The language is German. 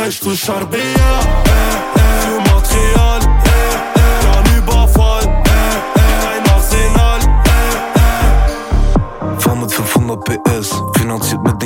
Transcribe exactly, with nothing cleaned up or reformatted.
Reich durch Charbea, äh, äh, für Material, äh, äh, kein Überfall, äh, äh, kein Arsenal, äh, äh. Fahr mit fünfhundert P S, finanziert mit